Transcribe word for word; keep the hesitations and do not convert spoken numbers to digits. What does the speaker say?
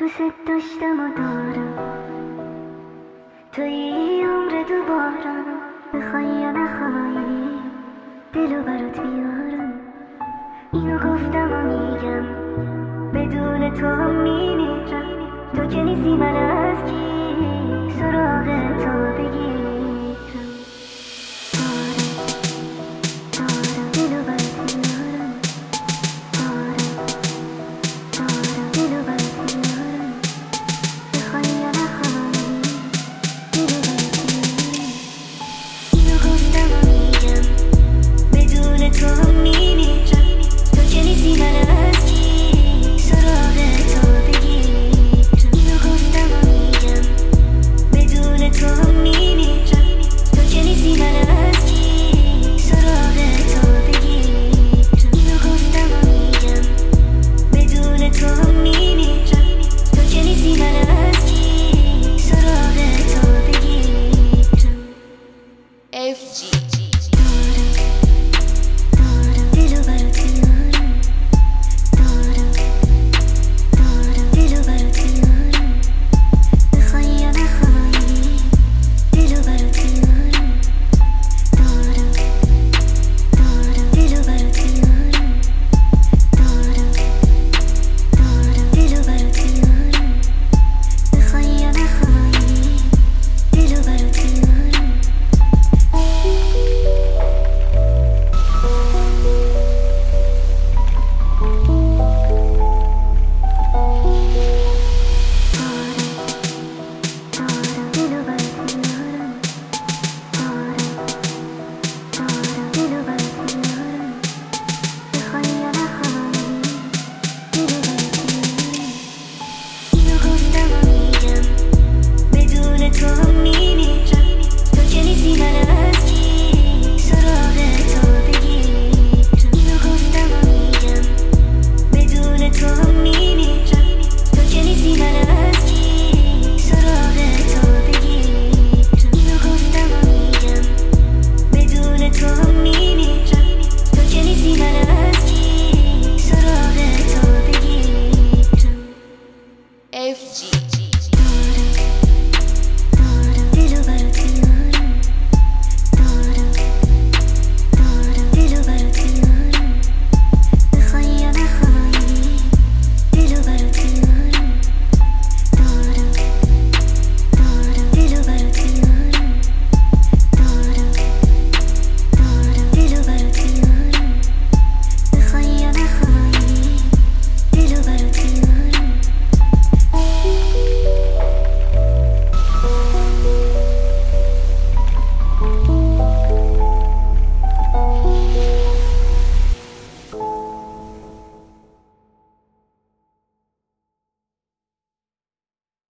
دوست داشتم و دارم توی عمر دوبارم، بخوای یا نخوای دلو برات میارم. اینو گفتم و میگم بدون تو هم میمیرم. تو که نیستی من از کی سراغ تو بگیرم. دارم دارم دلو برات میارم. دارم دارم دلو برات میارم. بخوای یا نخوای دلو برات میارم. اینو گفتم و میگم بدون تو هم میمیرم. تو که نیستی من از کی سراغ تو بگیرم. اینو گفتم و میگم بدون تو هم میمیرم. تو که نیستی من از کی سراغ تو بگیرم. اینو گفتم و میگم بدون تو هم میمیرم. تو که نیستی من از کی سراغ تو بگیرم. اف جی دارم دلو برات میارم. دارم دارم دلو برات میارم. بخوای یا نخوای دلو برات میارم. دارم دارم دلو برات میارم. دارم دارم دلو برات میارم. بخوای یا نخوای دلو برات میارم. دارم دلو برات میارم. دارم دارم دلو برات میارم. بخوای یا نخوای دلو برات میارم. اینو گفتم و میگم بدون تو هم میمیرم. تو که نیستی من از کی سراغ تو بگیرم. اینو گفتم و میگم بدون تو هم میمیرم. تو که نیستی من از کی سراغ تو بگیرم. اینو گفتم و میگم بدون تو هم میمیرم. تو که نیستی من از کی سراغ تو بگیرم. اف جی